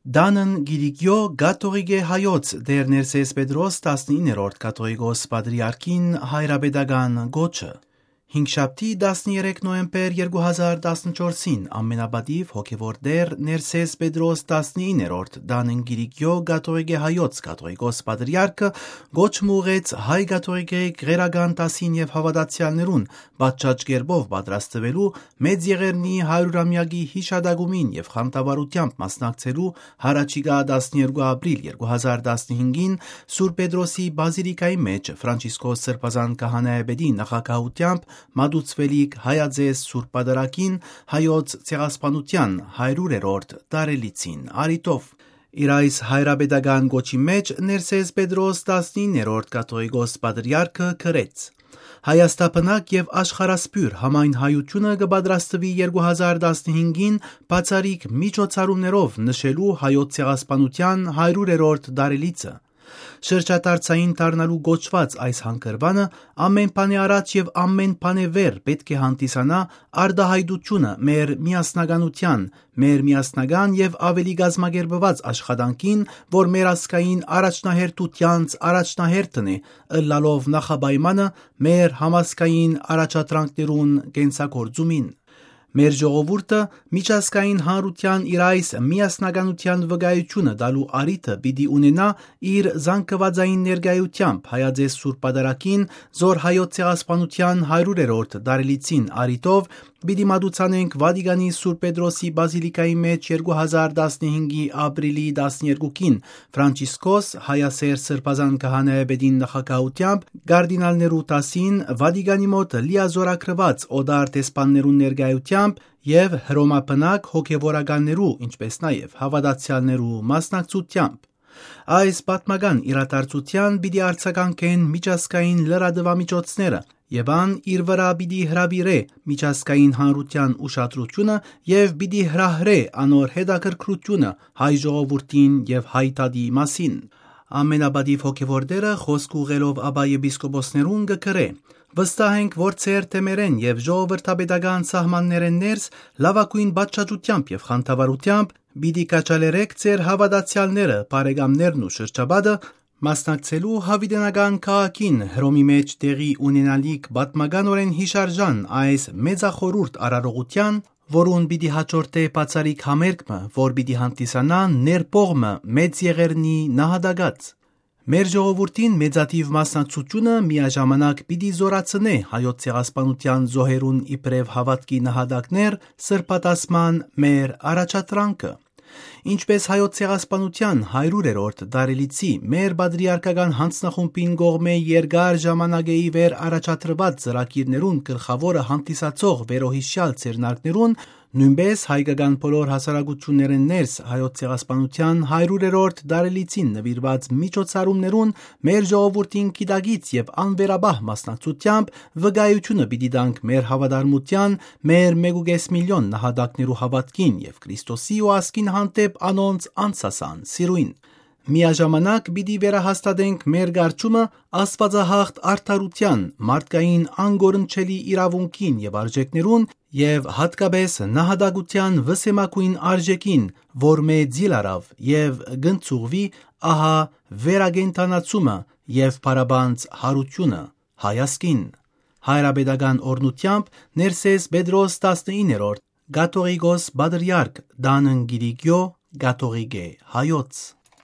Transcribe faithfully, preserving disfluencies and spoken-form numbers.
Դանն Գիրիգյո Գաթողիկե հայոց դեր Ներսես Պետրոս տասնիններորդ կաթողիկոս պատրիարքին հայրաբեդական գոչը հինգշաբթի տասներեք նոյեմբեր երկու հազար տասնչորսին ամենաբադիվ հոգևոր դեր Ներսես Պետրոս տասնիններորդ Դանն Գիրիգյո Գաթողիկե հայոց կաթողիկոս պատրիարքը գոչ մուղեց հայ գաթողիկե գերական տասին եւ հավատացյալներուն բաճաճ գերբով պատրաստվելու մեծ եղերնի հարյուրամյակի հիշադակումին եւ խանդավառությամբ մասնակցելու հարաճիգա տասներկու ապրիլ երկու հազար տասնհինգին Սուրբ Պետրոսի բազիլիկայի մեջ Ֆրանցիսկոս Սրբազան քահանայապետի նախագահությամբ մատուցվելիք հայաձես Սուրբ Պատարագին հայոց ցեղասպանության հարյուրերորդ տարելիցին արիտով իր այս հայրաբեդական գոչի մեջ Ներսես Պետրոս տասնիններորդ կաթողիկոս պատրիարքը գրեց. Հայաստապնակ եւ աշխարհասփյուր համայն հայությունը կպատրաստվի երկու հազար տասնհինգին բացարիք միջոցառումներով նշելու հայոց ցեղասպանության հարյուրերորդ տարելիցը Շրջադարձային դառնալու գոչված այս հանգրվանը ամեն բանի առաջ եւ ամեն բանի վեր պետք է հանդիսանա արդահայտությունը մեր միասնականության, մեր միասնական եւ ավելի գազմագերբված աշխատանքին, որ մեր ազգային առաջնահերթությանց առաջնահերթն է, ըլլալով նախաբայմանը մեր համազգային առաջադրանքներուն կենսագործումին։ Մեր ժողովուրդը միջազգային հանրության իր այս միասնականության վկայությունը տալու առիթը պիտի ունենա իր զանգվածային ներկայությամբ հայաձես Սուրբ Պատարագին զոր հայոց ցեղասպանության հարյուրերորդ տարելիցին արիտով պիտի մատուցանենք Վատիկանի Սուրբ Պետրոսի բազիլիկայի մեջ երկու հազար տասնհինգի ապրիլի տասներեքին Ֆրանցիսկոս հայասեր Սրբազան քահանայապետին նախագահությամբ կարդինալներու տասին Վատիկանի մոտ լիազորագրված օդար տեսփաններուն ներկայությամբ եւ հռոմապնակ հոգեվորականներու, ինչպես նաեւ հավատացյալներու մասնակցությամբ Այս պատմական իրադարձության պիտի արձագանքեն միջազգային լրատվամիջոցները եւ ան իր վրա պիտի հրավիրե միջազգային հանրության ուշադրությունը եւ պիտի հրահրե անոր հետաքրքրությունը հայ ժողովրդին եւ հայ տադի մասին ամենաբադիվ հոգևոր դերը խոսք ուղելով աբա եպիսկոպոսներուն գկրե Վստահ ենք, որ ծեր թեմերեն եւ ժողովրդապետական սահմաններեն ներս լավագույն բաճաճությամբ եւ խանդավառությամբ պիտի կաչալերեք ծեր հավատացյալները, բարեկամներն ու շրջաբադը մասնակցելու հավիտենական քաղաքին Հռոմի մեջ տեղի ունենալիք պատմականորեն հիշարժան այս մեծախորուրդ արարողության, որուն պիտի հաջորդե բացարիք համերգը, որ պիտի հանդիսանա ներբողմը մեծ եղերնի նահատակած Մեր ժողովրդին մեծատիվ մասնակցությունը միաժամանակ պիտի զորացնե հայոց ցեղասպանության զոհերուն իբրև հավատքի նահատակներ սրբատասման մեր առաջադրանքը Ինչպես հայոց ցեղասպանության հարյուրերորդ տարելիցի մեր պատրիարքական հանձնախումբին կողմէ երկար ժամանակեի վեր առաջադրված ծրագիրներուն գլխավորը հանդիսացող վերոհիշյալ ցերնակներուն նույնպես հայկական բոլոր հասարակություններեն ներս հայոց ցեղասպանության հարյուրերորդ տարելիցին նվիրված միջոցառումներուն մեր ժողովրդին գիտակից եւ անվերաբահ մասնակցությամբ վկայությունը պիտի տանք մեր հավատարմության մեր մեկուկես միլիոն նահատակներու հավատքին եւ Քրիստոսի ու ազգին հանդեպ անոնց անսասան սիրուին Միաժամանակ պիտի վերահաստատենք մեր գարչումը աստվածահաղթ արդարության, մարդկային անգորնչելի իրավունքին եւ արժեքներուն եւ հատկապես նահատակության վսեմակույն արժեքին, որ մեծ զիլարավ եւ գնցուղվի ահա վերագենտանացումը եւ բարաբանց հարությունը հայասկին հայրաբեդական օրնությամբ Ներսես Պետրոս տասնիններորդ Գաթողիկոս պատրիարք Դանն Գիրիգյո Գաթողիկե հայոց